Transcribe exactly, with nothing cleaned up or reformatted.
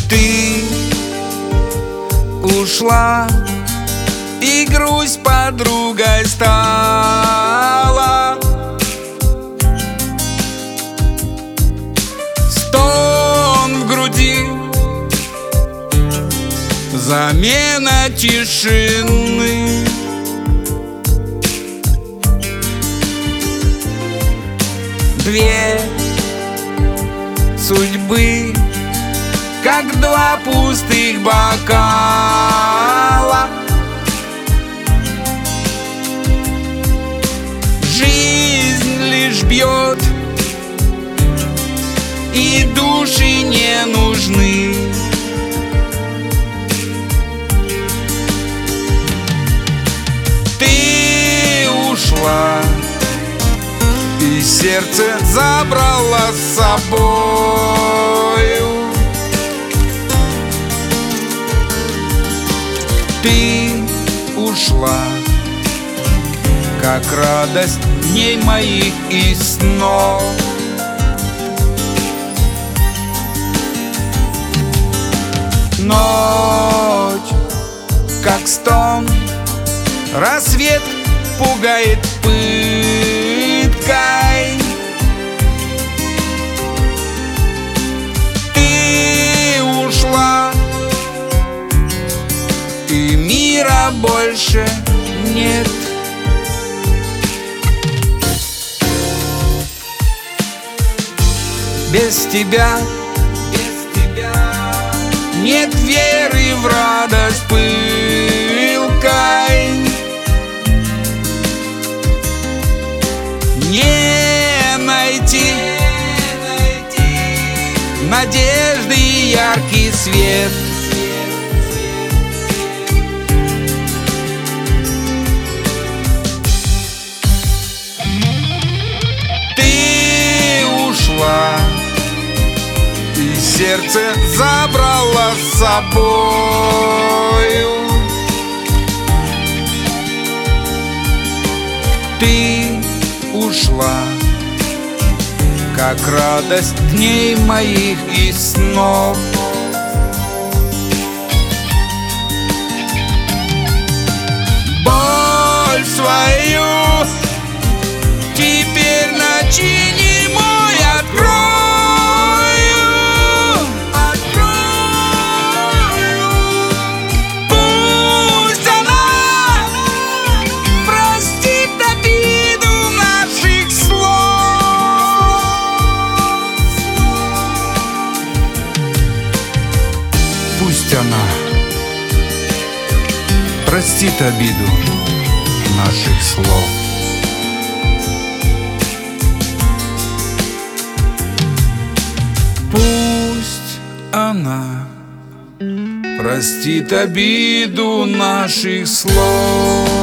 Ты ушла, и грусть подругой стала. Стон в груди, замена тишины. Две судьбы, как два пустых бокала. Жизнь лишь бьет, и души не нужны. Ты ушла, и сердце забрала с собою. Ты ушла, как радость дней моих и снов. Ночь, как стон, рассвет пугает пыткой. Ты ушла, и мира больше нет. Без тебя, без тебя нет веры в радость пылкой. Не найти, не найти надежды и яркий свет. Ты ушла, и сердце забрала с собою. Ты ушла, как радость дней моих и снов. Боль свою теперь начини мой открою, открою. Пусть она простит обиду наших слов. Пусть она простит обиду наших слов. Пусть она простит обиду наших слов.